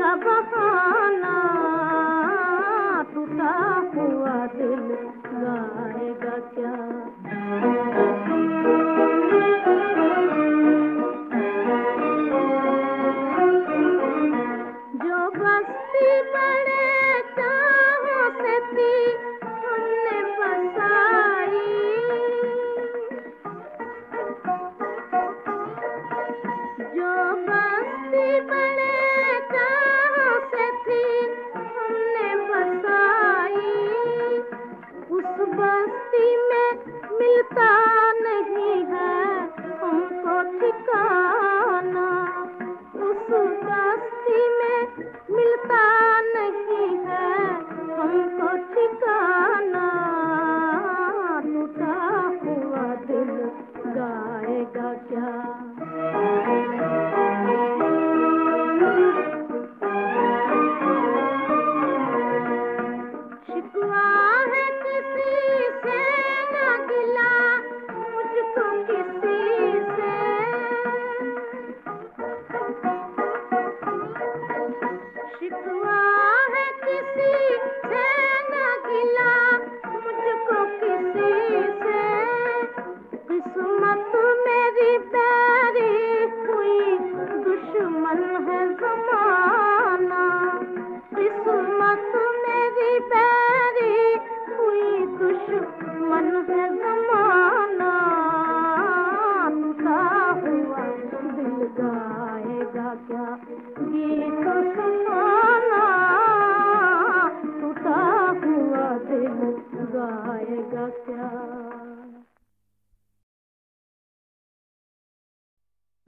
बहाना, टूटा हुआ दिल गाएगा क्या? जो बस्ती बड़े चाहों से थी हमने बसाई, जो बस्ती बड़े चाहों से थी हमने बसाई, उस बस्ती में मिलता नहीं है हमको ठिकाना, उस बस्ती में मिलता नहीं है हमको ठिकाना, टूटा हुआ दिल गाएगा क्या? शिकवा है किसी से ना गिला मुझको किसी से, शिकवा है किसी